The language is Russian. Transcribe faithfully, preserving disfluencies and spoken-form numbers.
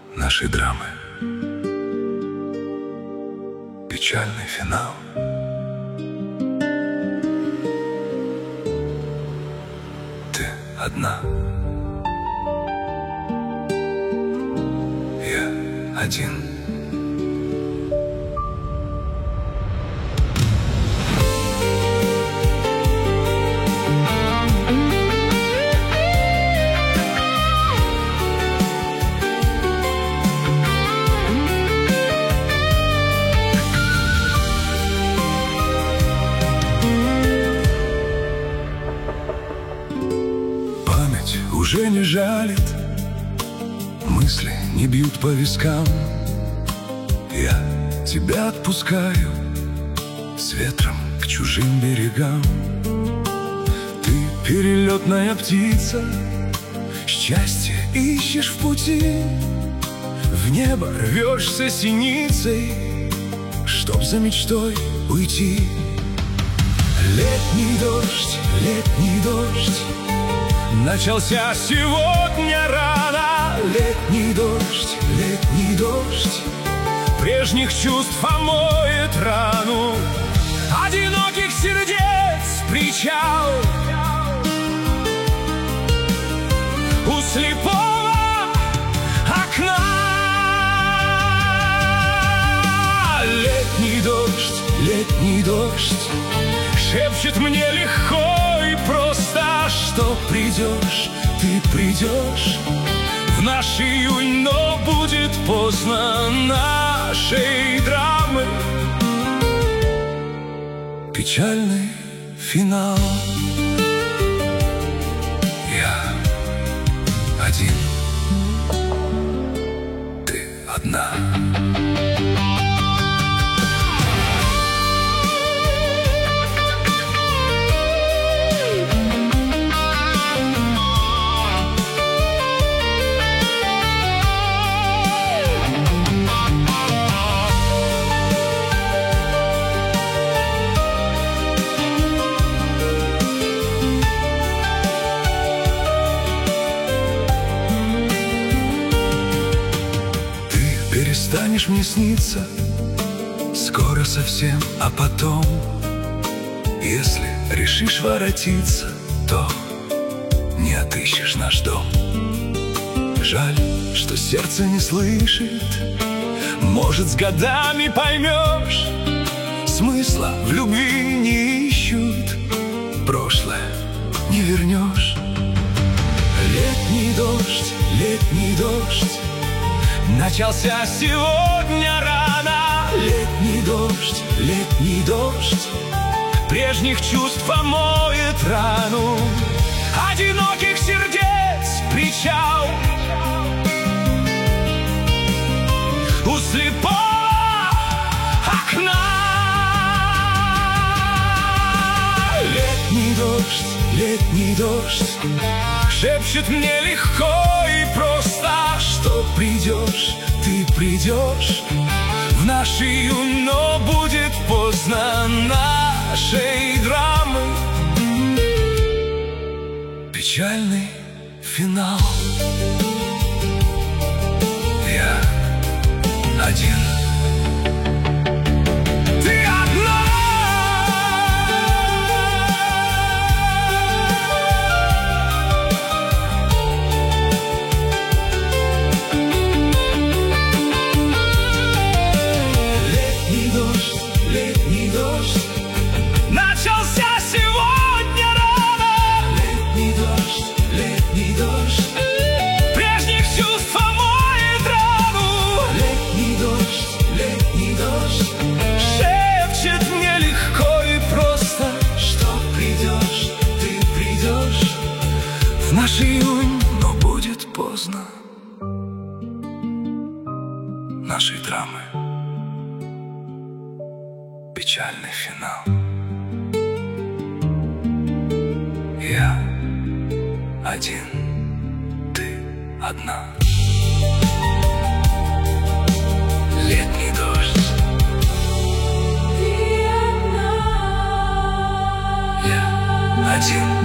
нашей драмы. Печальный финал. Ты одна, я один. Уже не жалит, мысли не бьют по вискам. Я тебя отпускаю с ветром к чужим берегам. Ты перелетная птица, счастье ищешь в пути. В небо рвешься синицей, чтоб за мечтой уйти. Летний дождь, летний дождь начался сегодня рано. Летний дождь, летний дождь прежних чувств омоет рану. Одиноких сердец причал у слепого окна. Летний дождь, летний дождь шепчет мне легко и просто, что придешь, ты придешь в наш июнь, но будет поздно нашей драмы. Печальный финал. Я один, ты одна. Перестанешь мне сниться скоро совсем, а потом, если решишь воротиться, то не отыщешь наш дом. Жаль, что сердце не слышит, может, с годами поймешь. Смысла в любви не ищут, прошлое не вернешь. Летний дождь, летний дождь начался сегодня рано. Летний дождь, летний дождь прежних чувств омоет рану. Одиноких сердец причал у слепого окна. Летний дождь, летний дождь шепчет мне легко и просто, что придешь, ты придешь в наш июнь, но будет поздно нашей драмы. Печальный финал. Я один. В наш июнь, но будет поздно нашей драмы. Печальный финал. Я один, ты одна. Летний дождь. Я один.